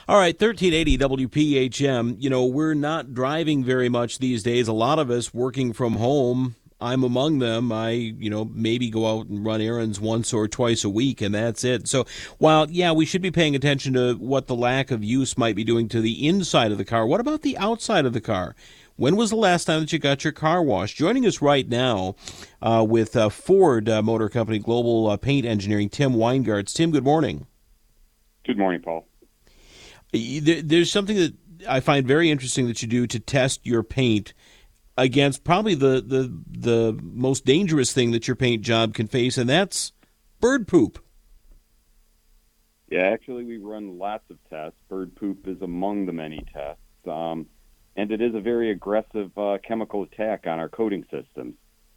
All right, 1380 WPHM. You know, we're not driving very much these days. A lot of us working from home. I'm among them. Maybe go out and run errands once or twice a week, and that's it. So, while, yeah, we should be paying attention to what the lack of use might be doing to the inside of the car, what about the outside of the car? When was the last time that you got your car washed? Joining us right now with Ford Motor Company Global Paint Engineering, Tim Weingarts. Tim, good morning. Good morning, Paul. There's something that I find very interesting that you do to test your paint against probably the most dangerous thing that your paint job can face, and that's bird poop. Yeah, actually, we run lots of tests. Bird poop is among the many tests, and it is a very aggressive chemical attack on our coating systems.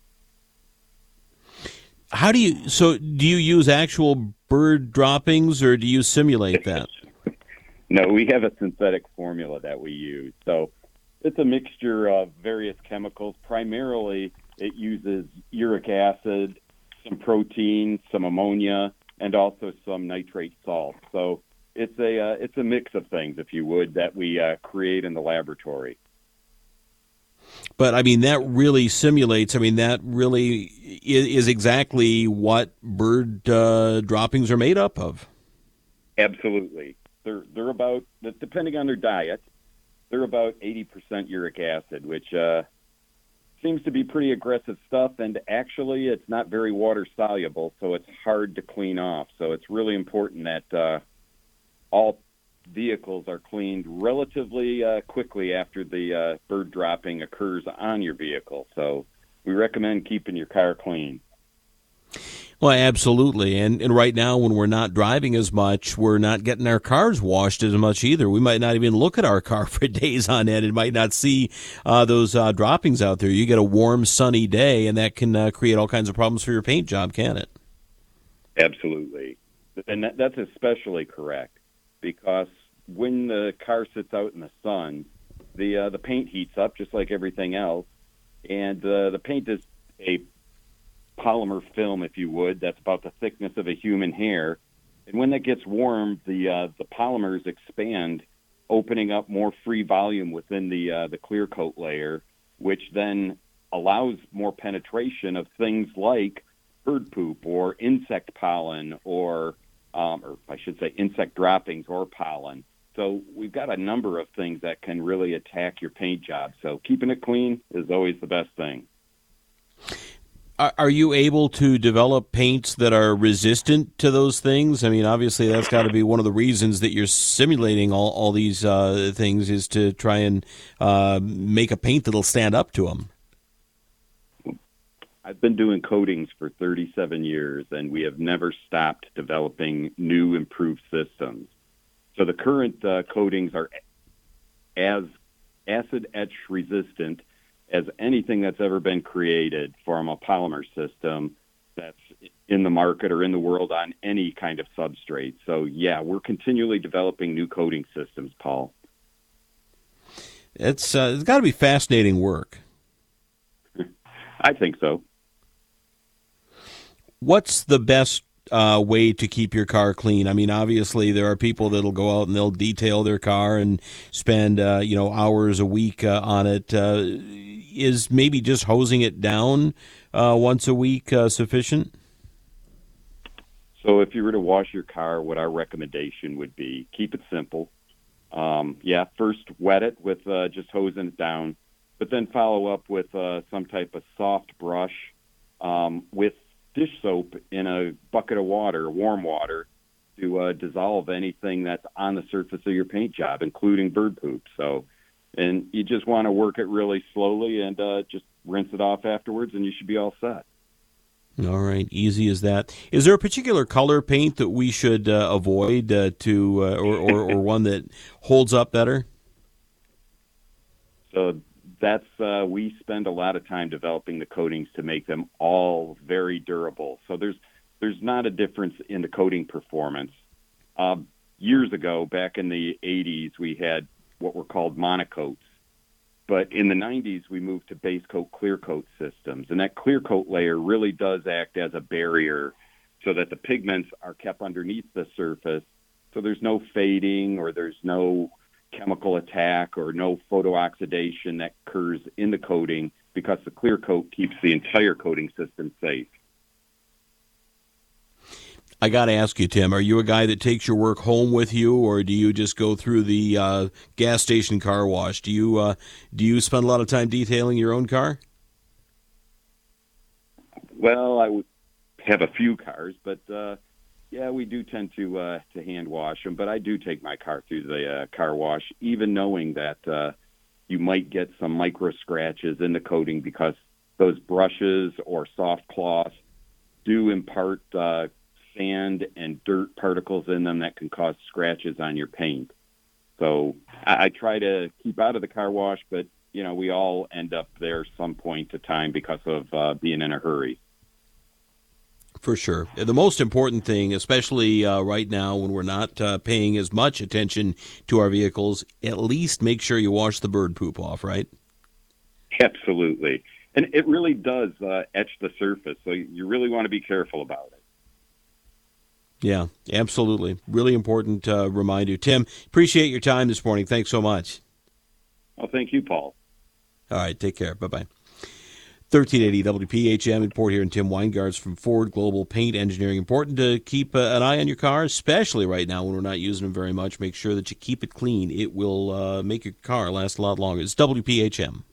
Do you use actual bird droppings, or do you simulate that? No, we have a synthetic formula that we use. So it's a mixture of various chemicals. Primarily, it uses uric acid, some protein, some ammonia, and also some nitrate salt. So it's a mix of things, if you would, that we create in the laboratory. But, I mean, that really simulates, that really is exactly what bird droppings are made up of. Absolutely. They're about, depending on their diet, they're about 80% uric acid, which seems to be pretty aggressive stuff, and actually it's not very water soluble, so it's hard to clean off. So it's really important that all vehicles are cleaned relatively quickly after the bird dropping occurs on your vehicle. So we recommend keeping your car clean. Well, absolutely. And right now, when we're not driving as much, we're not getting our cars washed as much either. We might not even look at our car for days on end and might not see those droppings out there. You get a warm, sunny day, and that can create all kinds of problems for your paint job, can it? Absolutely. And that's especially correct, because when the car sits out in the sun, the paint heats up just like everything else, and the paint is a polymer film, if you would, that's about the thickness of a human hair. And when that gets warm, the polymers expand, opening up more free volume within the clear coat layer, which then allows more penetration of things like bird poop or insect pollen or I should say insect droppings or pollen. So we've got a number of things that can really attack your paint job. So keeping it clean is always the best thing. Are you able to develop paints that are resistant to those things? I mean, obviously, that's got to be one of the reasons that you're simulating all these things, is to try and make a paint that'll stand up to them. I've been doing coatings for 37 years, and we have never stopped developing new, improved systems. So the current coatings are as acid etch resistant as anything that's ever been created from a polymer system that's in the market or in the world on any kind of substrate. So, yeah, we're continually developing new coating systems, Paul. It's got to be fascinating work. I think so. What's the best way to keep your car clean? I mean, obviously, there are people that'll go out and they'll detail their car and spend hours a week on it. Is maybe just hosing it down once a week sufficient? So if you were to wash your car, what our recommendation would be, keep it simple. First wet it with just hosing it down, but then follow up with some type of soft brush with dish soap in a bucket of water, warm water, to dissolve anything that's on the surface of your paint job, including bird poop. And you just want to work it really slowly and just rinse it off afterwards, and you should be all set. All right, easy as that. Is there a particular color paint that we should avoid or one that holds up better? So that's we spend a lot of time developing the coatings to make them all very durable. So there's not a difference in the coating performance. Years ago, back in the 80s, we had what were called monocoats. But in the 90s, we moved to base coat, clear coat systems. And that clear coat layer really does act as a barrier so that the pigments are kept underneath the surface So there's no fading or there's no chemical attack or no photo-oxidation that occurs in the coating because the clear coat keeps the entire coating system safe. I got to ask you, Tim, are you a guy that takes your work home with you, or do you just go through the gas station car wash? Do you spend a lot of time detailing your own car? Well, I would have a few cars, but yeah, we do tend to hand wash them. But I do take my car through the car wash, even knowing that you might get some micro scratches in the coating because those brushes or soft cloths do impart sand and dirt particles in them that can cause scratches on your paint. So I try to keep out of the car wash, but we all end up there some point of time because of being in a hurry. For sure. The most important thing, especially right now when we're not paying as much attention to our vehicles, at least make sure you wash the bird poop off, right? Absolutely. And it really does etch the surface, so you really want to be careful about it. Yeah, absolutely. Really important reminder. Tim, appreciate your time this morning. Thanks so much. Well, thank you, Paul. All right, take care. Bye-bye. 1380 WPHM report here, and Tim Weingarts from Ford Global Paint Engineering. Important to keep an eye on your car, especially right now when we're not using them very much. Make sure that you keep it clean. It will make your car last a lot longer. It's WPHM.